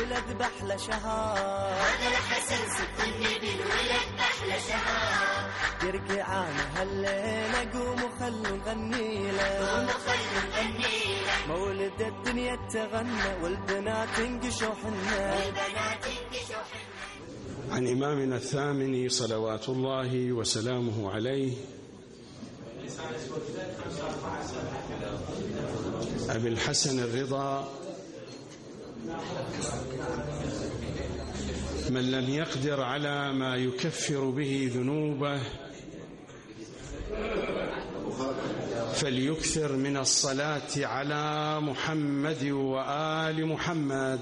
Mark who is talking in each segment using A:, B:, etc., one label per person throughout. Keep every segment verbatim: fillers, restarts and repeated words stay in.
A: بالولد بأحلى شهر،
B: هذا الحسن سبط النبي الولد بأحلى شهر.
A: يرجعنا هالليلة قوموا خلوا نغني له،
B: قوموا خلوا نغني له.
A: مولد الدنيا تغنى والبنات انقشوا حنا،
B: والبنات انقشوا حنا.
C: عن إمامنا الثامن صلوات الله وسلامه عليه أبي الحسن الرضا من لم يقدر على ما يكفر به ذنوبه فليكثر من الصلاة على محمد وآل محمد.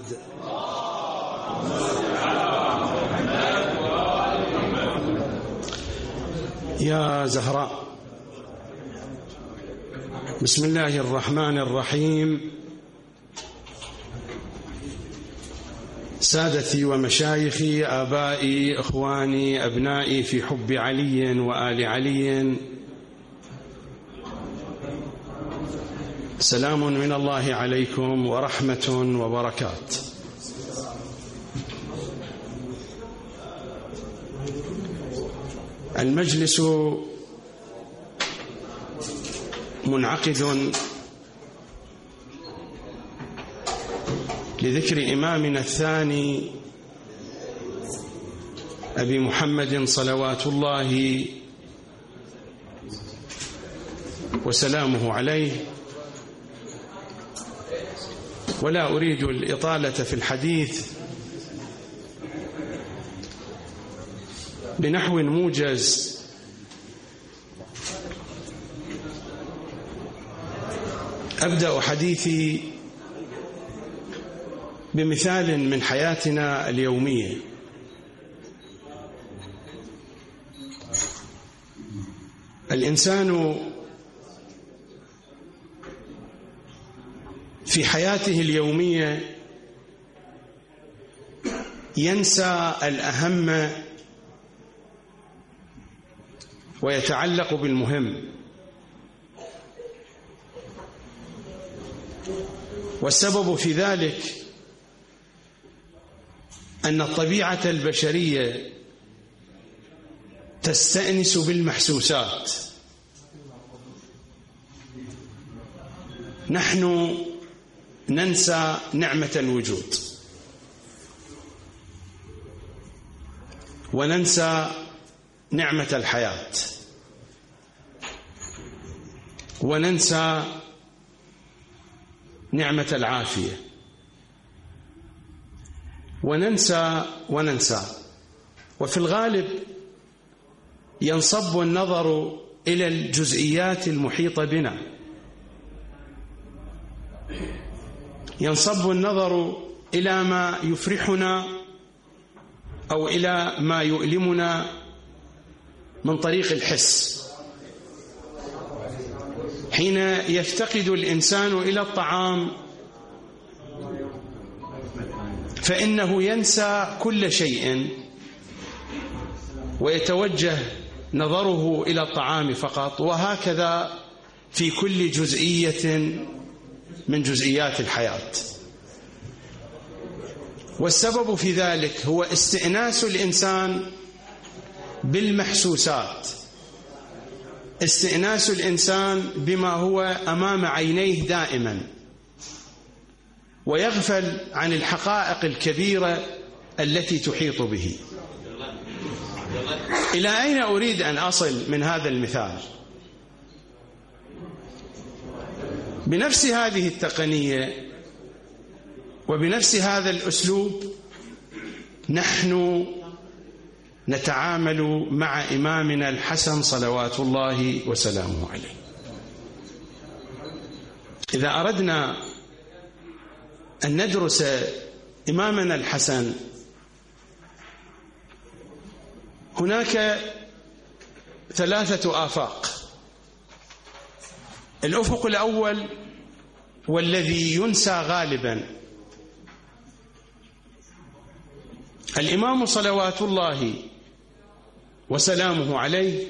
C: يا زهراء، بسم الله الرحمن الرحيم. سادتي ومشايخي، آبائي، إخواني، أبنائي في حب علي وآل علي، سلام من الله عليكم ورحمة وبركات. المجلس منعقد لذكر إمامنا الثاني أبي محمد صلوات الله وسلامه عليه، ولا أريد الإطالة في الحديث، بنحو موجز أبدأ حديثي بمثال من حياتنا اليومية. الإنسان في حياته اليومية ينسى الأهم ويتعلق بالمهم، والسبب في ذلك أن الطبيعة البشرية تستأنس بالمحسوسات. نحن ننسى نعمة الوجود، وننسى نعمة الحياة، وننسى نعمة العافية، وننسى وننسى وفي الغالب ينصب النظر إلى الجزئيات المحيطة بنا، ينصب النظر إلى ما يفرحنا أو إلى ما يؤلمنا من طريق الحس. حين يفتقد الإنسان إلى الطعام فإنه ينسى كل شيء ويتوجه نظره إلى الطعام فقط، وهكذا في كل جزئية من جزئيات الحياة. والسبب في ذلك هو استئناس الإنسان بالمحسوسات، استئناس الإنسان بما هو أمام عينيه دائما، ويغفل عن الحقائق الكبيرة التي تحيط به. إلى أين أريد أن أصل من هذا المثال؟ بنفس هذه التقنية وبنفس هذا الأسلوب نحن نتعامل مع إمامنا الحسن صلوات الله وسلامه عليه. إذا أردنا أن ندرس إمامنا الحسن هناك ثلاثة آفاق. الأفق الأول والذي ينسى غالبا، الإمام صلوات الله وسلامه عليه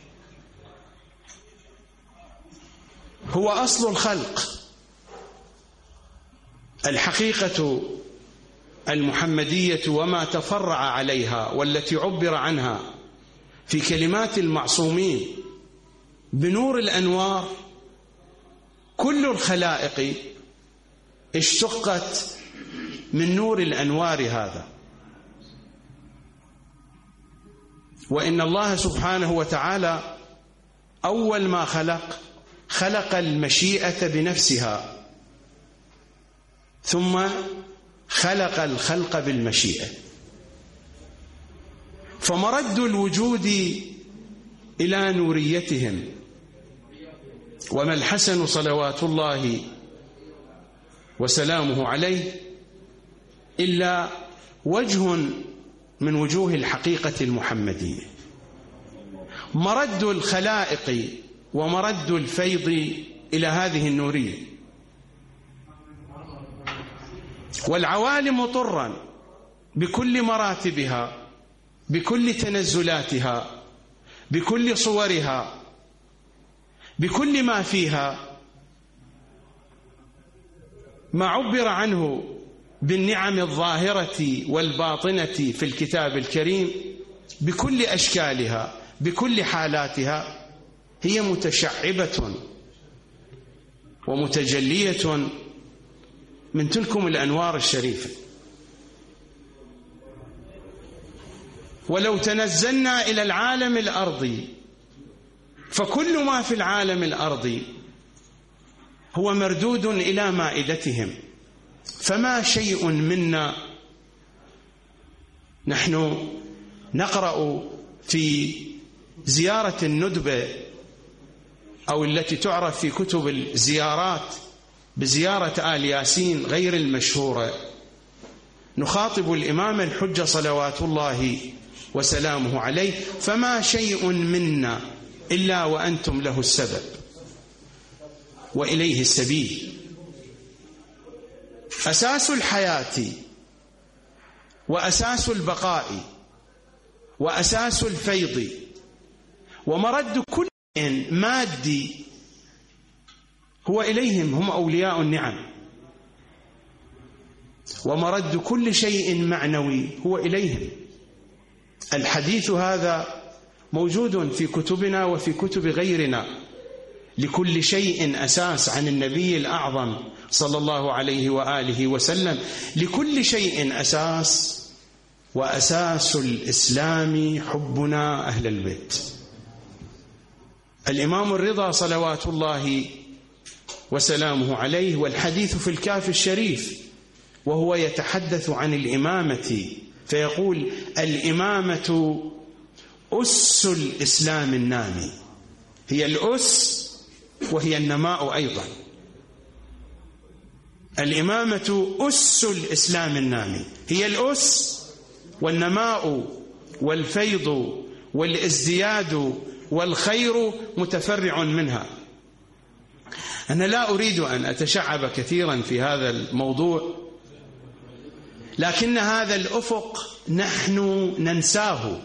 C: هو أصل الخلق. الحقيقة المحمدية وما تفرع عليها والتي عبر عنها في كلمات المعصومين بنور الأنوار، كل الخلائق اشتقت من نور الأنوار هذا. وإن الله سبحانه وتعالى أول ما خلق خلق المشيئة بنفسها، ثم خلق الخلق بالمشيئة. فمرد الوجود إلى نوريتهم. وما الحسن صلوات الله وسلامه عليه إلا وجه من وجوه الحقيقة المحمدية. مرد الخلائق ومرد الفيض إلى هذه النورية. والعوالم طرا بكل مراتبها، بكل تنزلاتها، بكل صورها، بكل ما فيها، ما عبر عنه بالنعم الظاهرة والباطنة في الكتاب الكريم بكل أشكالها، بكل حالاتها، هي متشعبة ومتجلية من تلكم الأنوار الشريفة. ولو تنزلنا إلى العالم الأرضي فكل ما في العالم الأرضي هو مردود إلى مائدتهم، فما شيء منا. نحن نقرأ في زيارة الندبة أو التي تعرف في كتب الزيارات بزيارة آل ياسين غير المشهورة، نخاطب الإمام الحجة صلوات الله وسلامه عليه: فما شيء منا إلا وأنتم له السبب وإليه السبيل. أساس الحياة وأساس البقاء وأساس الفيض ومرد كل مادي هو إليهم، هم أولياء النعم. ومرد كل شيء معنوي هو إليهم. الحديث هذا موجود في كتبنا وفي كتب غيرنا. لكل شيء أساس عن النبي الأعظم صلى الله عليه وآله وسلم، لكل شيء أساس، وأساس الإسلام حبنا أهل البيت. الإمام الرضا صلوات الله وسلامه عليه، والحديث في الكافي الشريف وهو يتحدث عن الإمامة فيقول: الإمامة أس الإسلام النامي. هي الأس وهي النماء أيضا. الإمامة أس الإسلام النامي، هي الأس والنماء والفيض والازدياد والخير متفرع منها. أنا لا أريد أن أتشعب كثيرا في هذا الموضوع، لكن هذا الأفق نحن ننساه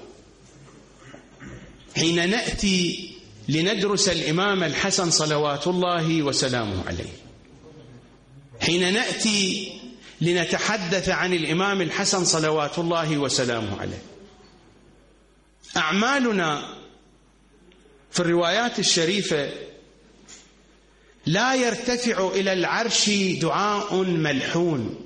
C: حين نأتي لندرس الإمام الحسن صلوات الله وسلامه عليه، حين نأتي لنتحدث عن الإمام الحسن صلوات الله وسلامه عليه. أعمالنا في الروايات الشريفة لا يرتفع إلى العرش دعاء ملحون.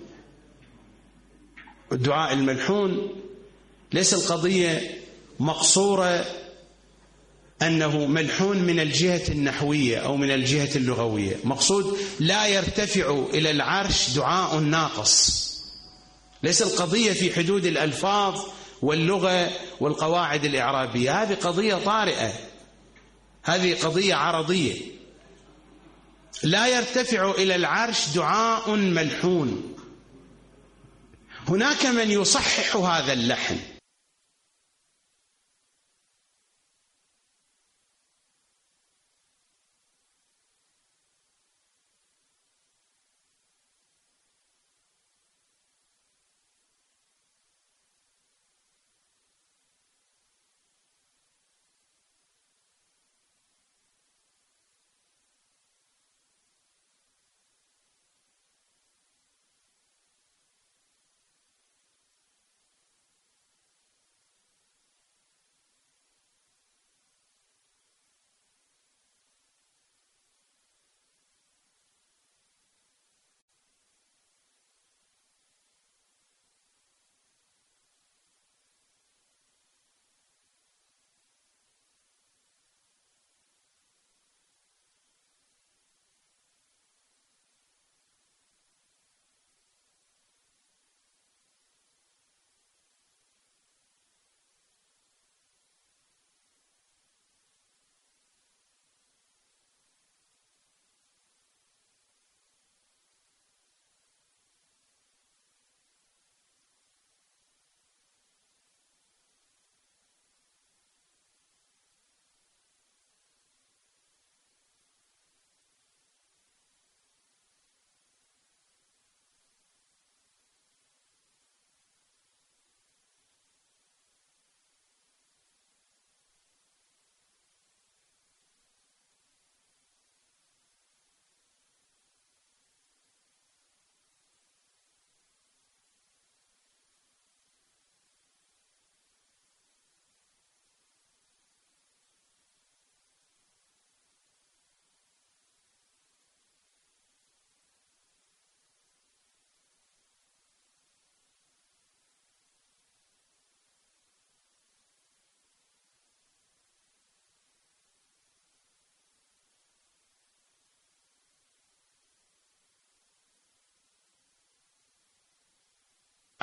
C: الدعاء الملحون ليس القضية مقصورة أنه ملحون من الجهة النحوية أو من الجهة اللغوية، مقصود لا يرتفع إلى العرش دعاء ناقص. ليس القضية في حدود الألفاظ واللغة والقواعد الإعرابية، هذه قضية طارئة، هذه قضية عرضية. لا يرتفع إلى العرش دعاء ملحون. هناك من يصحح هذا اللحن،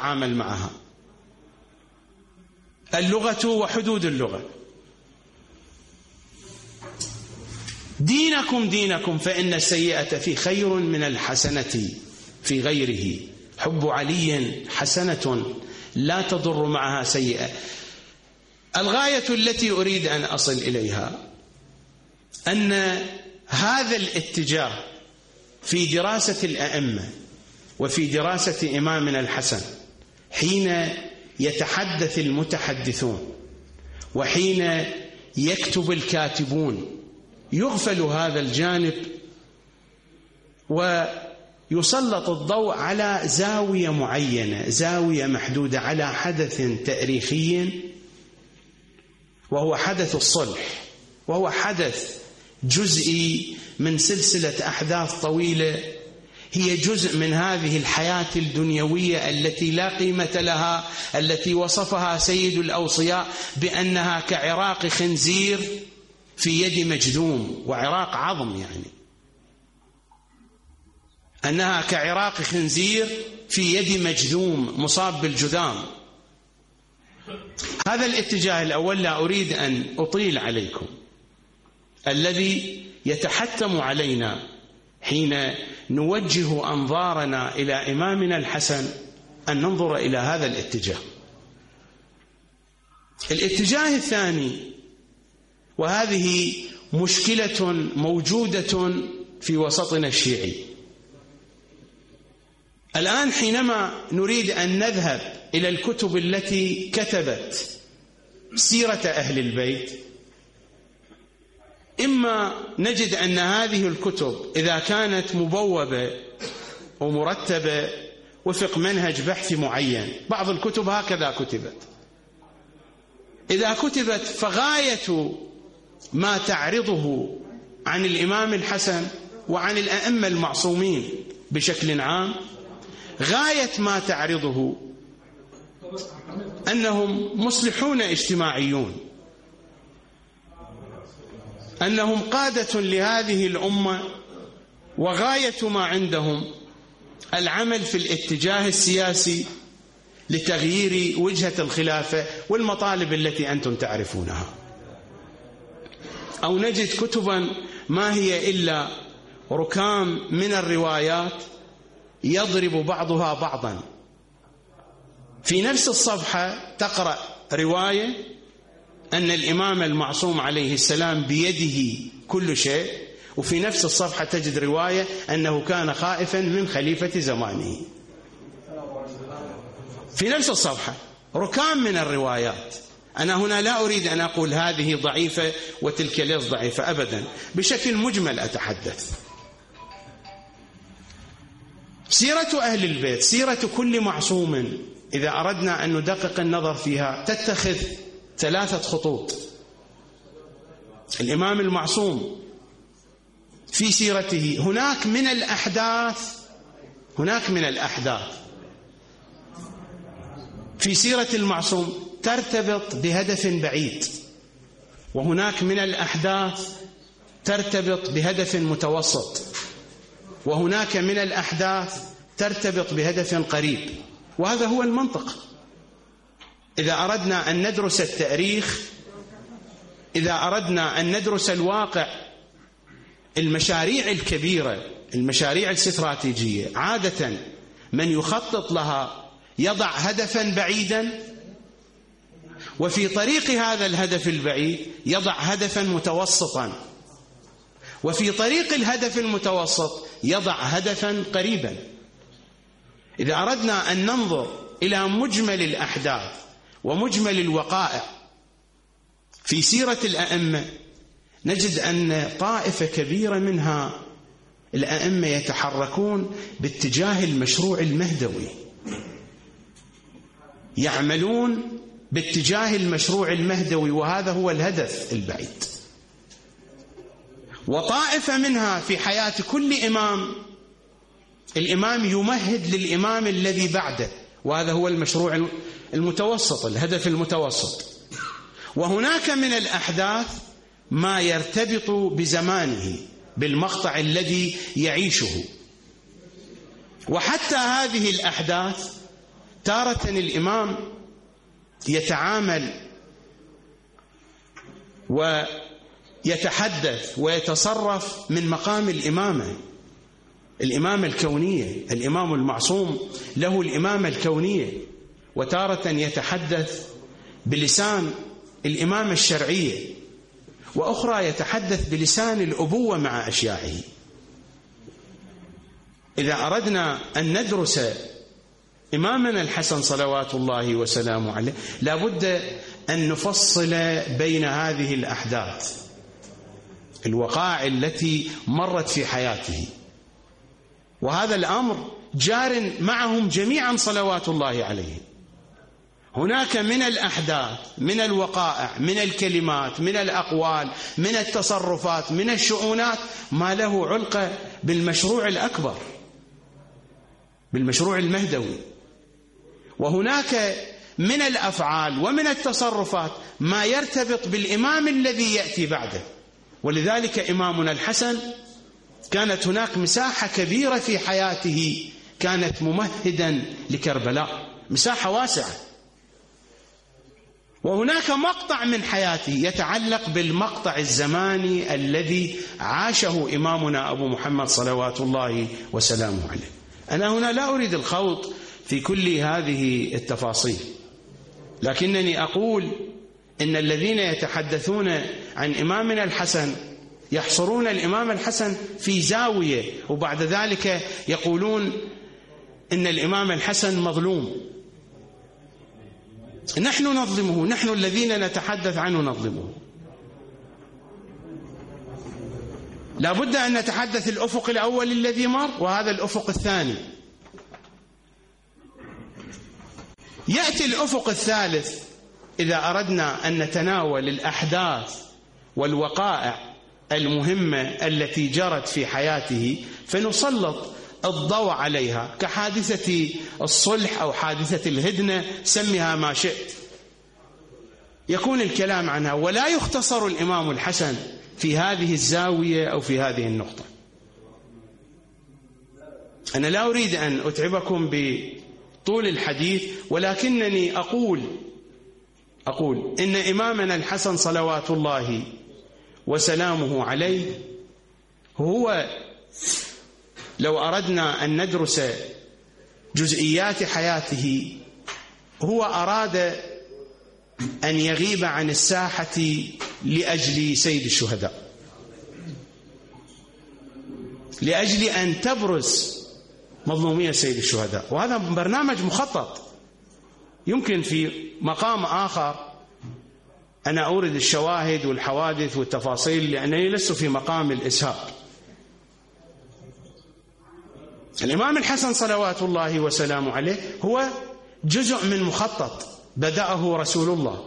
C: يتعامل معها. اللغة وحدود اللغة. دينكم دينكم فإن السيئة في خير من الحسنة في غيره. حب علي حسنة لا تضر معها سيئة. الغاية التي أريد أن أصل إليها أن هذا الاتجاه في دراسة الأئمة وفي دراسة إمامنا الحسن، حين يتحدث المتحدثون وحين يكتب الكاتبون، يغفل هذا الجانب ويسلط الضوء على زاوية معينة، زاوية محدودة، على حدث تاريخي وهو حدث الصلح، وهو حدث جزئي من سلسلة أحداث طويلة هي جزء من هذه الحياة الدنيوية التي لا قيمة لها، التي وصفها سيد الأوصياء بأنها كعراق خنزير في يد مجذوم، وعراق عظم، يعني أنها كعراق خنزير في يد مجذوم مصاب بالجذام. هذا الاتجاه الأول لا أريد أن أطيل عليكم، الذي يتحتم علينا حين نوجه أنظارنا إلى إمامنا الحسن أن ننظر إلى هذا الاتجاه. الاتجاه الثاني، وهذه مشكلة موجودة في وسطنا الشيعي الآن، حينما نريد أن نذهب إلى الكتب التي كتبت سيرة أهل البيت، إما نجد أن هذه الكتب إذا كانت مبوبة ومرتبة وفق منهج بحثي معين، بعض الكتب هكذا كتبت، إذا كتبت فغاية ما تعرضه عن الإمام الحسن وعن الأئمة المعصومين بشكل عام، غاية ما تعرضه أنهم مصلحون اجتماعيون، أنهم قادة لهذه الأمة، وغاية ما عندهم العمل في الاتجاه السياسي لتغيير وجهة الخلافة والمطالب التي أنتم تعرفونها. أو نجد كتبا ما هي إلا ركام من الروايات يضرب بعضها بعضا. في نفس الصفحة تقرأ رواية أن الإمام المعصوم عليه السلام بيده كل شيء، وفي نفس الصفحة تجد رواية أنه كان خائفا من خليفة زمانه. في نفس الصفحة ركام من الروايات. أنا هنا لا أريد أن أقول هذه ضعيفة وتلك ليس ضعيفة أبدا، بشكل مجمل أتحدث. سيرة أهل البيت، سيرة كل معصوم، إذا أردنا أن ندقق النظر فيها تتخذ ثلاثة خطوط. الإمام المعصوم في سيرته هناك من الأحداث هناك من الأحداث في سيرة المعصوم ترتبط بهدف بعيد، وهناك من الأحداث ترتبط بهدف متوسط، وهناك من الأحداث ترتبط بهدف قريب. وهذا هو المنطق. إذا أردنا أن ندرس التاريخ، إذا أردنا أن ندرس الواقع، المشاريع الكبيرة، المشاريع الاستراتيجية، عادة من يخطط لها يضع هدفا بعيدا، وفي طريق هذا الهدف البعيد يضع هدفا متوسطا، وفي طريق الهدف المتوسط يضع هدفا قريبا. إذا أردنا أن ننظر إلى مجمل الأحداث ومجمل الوقائع في سيرة الأئمة، نجد أن طائفة كبيرة منها الأئمة يتحركون باتجاه المشروع المهدوي، يعملون باتجاه المشروع المهدوي، وهذا هو الهدف البعيد. وطائفة منها في حياة كل إمام، الإمام يمهد للإمام الذي بعده، وهذا هو المشروع المتوسط، الهدف المتوسط. وهناك من الأحداث ما يرتبط بزمانه، بالمقطع الذي يعيشه. وحتى هذه الأحداث تارة الإمام يتعامل ويتحدث ويتصرف من مقام الإمامة، الإمامة الكونية، الإمام المعصوم له الإمامة الكونية، وتارة يتحدث بلسان الإمامة الشرعية، وأخرى يتحدث بلسان الأبوة مع أشياعه. إذا أردنا أن ندرس إمامنا الحسن صلوات الله وسلامه عليه لا بد أن نفصل بين هذه الأحداث، الوقائع التي مرت في حياته، وهذا الأمر جار معهم جميعا صلوات الله عليه. هناك من الأحداث، من الوقائع، من الكلمات، من الأقوال، من التصرفات، من الشؤونات ما له علقة بالمشروع الأكبر، بالمشروع المهدوي. وهناك من الأفعال ومن التصرفات ما يرتبط بالإمام الذي يأتي بعده. ولذلك إمامنا الحسن كانت هناك مساحة كبيرة في حياته كانت ممهدا لكربلاء، مساحة واسعة. وهناك مقطع من حياته يتعلق بالمقطع الزماني الذي عاشه إمامنا أبو محمد صلوات الله وسلامه عليه. أنا هنا لا أريد الخوض في كل هذه التفاصيل، لكنني أقول إن الذين يتحدثون عن إمامنا الحسن يحصرون الإمام الحسن في زاوية، وبعد ذلك يقولون إن الإمام الحسن مظلوم. نحن نظلمه، نحن الذين نتحدث عنه نظلمه. لا بد أن نتحدث الأفق الأول الذي مر، وهذا الأفق الثاني. يأتي الأفق الثالث إذا أردنا أن نتناول الأحداث والوقائع المهمة التي جرت في حياته فنسلط الضوء عليها، كحادثة الصلح أو حادثة الهدنة، سميها ما شئت، يكون الكلام عنها، ولا يختصر الإمام الحسن في هذه الزاوية أو في هذه النقطة. أنا لا أريد أن أتعبكم بطول الحديث، ولكنني أقول أقول إن إمامنا الحسن صلوات الله وسلامه عليه هو، لو أردنا أن ندرس جزئيات حياته، هو أراد أن يغيب عن الساحة لأجل سيد الشهداء، لأجل أن تبرز مظلومية سيد الشهداء. وهذا برنامج مخطط. يمكن في مقام آخر أنا أورد الشواهد والحوادث والتفاصيل، لأنني لست في مقام الإسهاب. الإمام الحسن صلوات الله وسلامه عليه هو جزء من مخطط بدأه رسول الله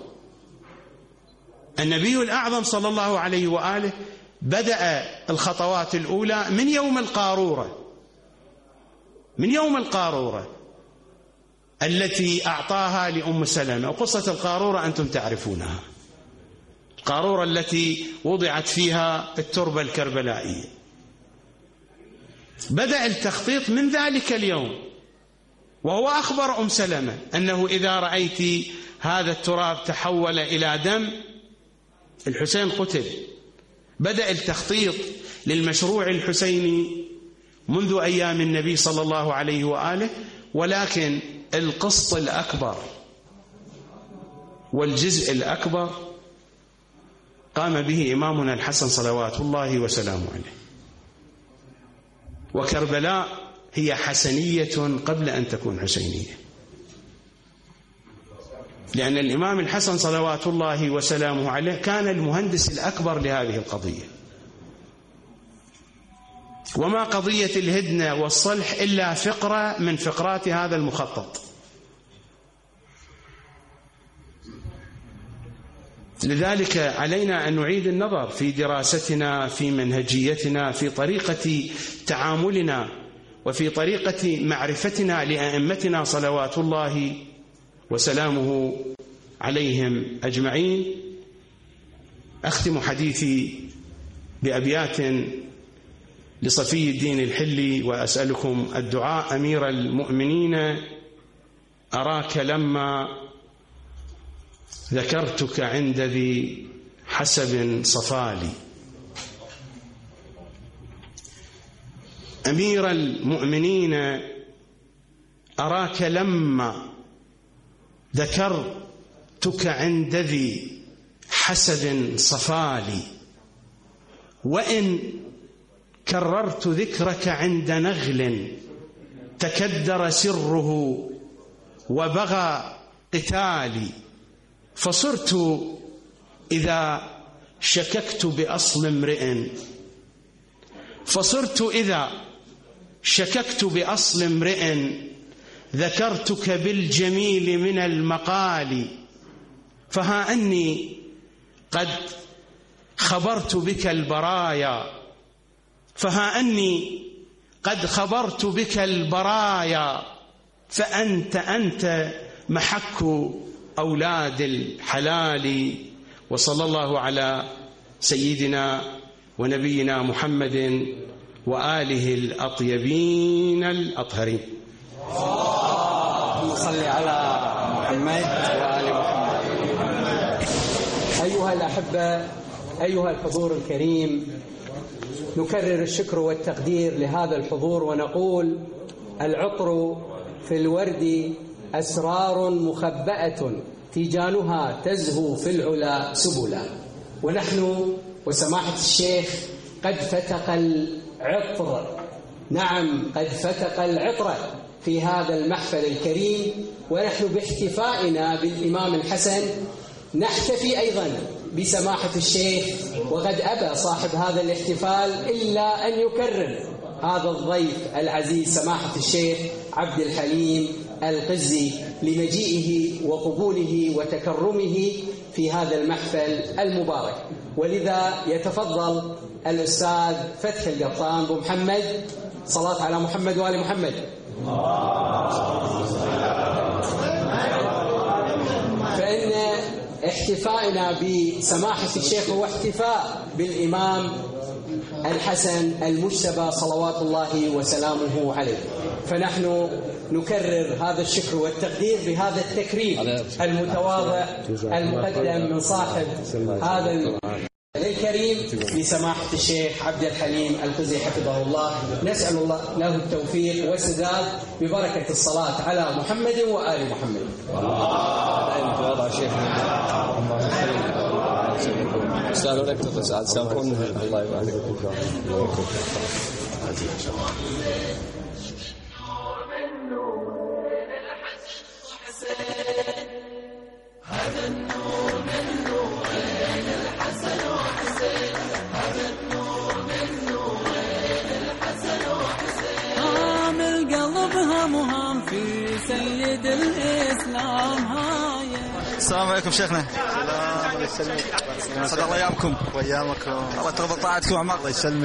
C: النبي الأعظم صلى الله عليه وآله. بدأ الخطوات الأولى من يوم القارورة، من يوم القارورة التي أعطاها لأم سلمة. وقصة القارورة أنتم تعرفونها، القارورة التي وضعت فيها التربة الكربلائية. بدأ التخطيط من ذلك اليوم، وهو أخبر أم سلمة أنه إذا رأيت هذا التراب تحول إلى دم الحسين قتل. بدأ التخطيط للمشروع الحسيني منذ أيام النبي صلى الله عليه وآله، ولكن القسط الأكبر والجزء الأكبر قام به إمامنا الحسن صلوات الله وسلامه عليه. وكربلاء هي حسنية قبل أن تكون حسينية، لأن الإمام الحسن صلوات الله وسلامه عليه كان المهندس الأكبر لهذه القضية. وما قضية الهدنة والصلح إلا فقرة من فقرات هذا المخطط. لذلك علينا أن نعيد النظر في دراستنا، في منهجيتنا، في طريقة تعاملنا، وفي طريقة معرفتنا لأئمتنا صلوات الله وسلامه عليهم أجمعين. أختم حديثي بأبيات لصفي الدين الحلي، وأسألكم الدعاء: أمير المؤمنين أراك لما ذكرتك عند ذي حسب صفالي. أمير المؤمنين أراك لما ذكرتك عند ذي حسب صفالي، وإن كررت ذكرك عند نغل تكدر سره وبغى قتالي، فصرت إذا شككت بأصل امرئ فصرت إذا شككت بأصل امرئ ذكرتك بالجميل من المقال، فها أني قد خبرت بك البرايا فها أني قد خبرت بك البرايا فأنت أنت محك أولاد الحلال. وصلى الله على سيدنا ونبينا محمد وآله الأطيبين الأطهرين.
D: صلي على محمد وآل محمد. أيها الأحبة، أيها الحضور الكريم، نكرر الشكر والتقدير لهذا الحضور ونقول: العطر في الورد أسرار مخبأة تيجانها تزهو في العلا سبلا. ونحن وسماحة الشيخ قد فتق العطر، نعم قد فتق العطر في هذا المحفل الكريم، ونحن باحتفائنا بالإمام الحسن نحتفي أيضا بسماحة الشيخ، وقد أبى صاحب هذا الاحتفال إلا أن يكرم هذا الضيف العزيز سماحة الشيخ عبد الحليم القزي لمجيئه وقبوله وتكرمه في هذا المحفل المبارك. ولذا يتفضل الأستاذ فتحي القطان أبو محمد. صلاة على محمد وآل محمد. فإن احتفائنا بسماحة الشيخ هو احتفاء بالإمام الحسن المجتبى صلوات الله وسلامه عليه، فنحن نكرر هذا الشكر والتقدير بهذا التكريم المتواضع المقدم من صاحب هذا الكريم لسماحة الشيخ عبد الحليم القزي حفظه الله. نسأل الله له التوفيق والسداد ببركة الصلاة على محمد وآل محمد.
E: سألوا لك تسعد سامحون الله يبارك فيك. هذا النور من نورين الحسن وحسين، هذا النور من نورين الحسن وحسين. هام القلب همهم في سيد الإسلام هاي. السلام عليكم شيخنا. السلام عليكم. سعد الله ايامكم. وايامكم. الله يتقبل طاعتكم. الله يسلمك.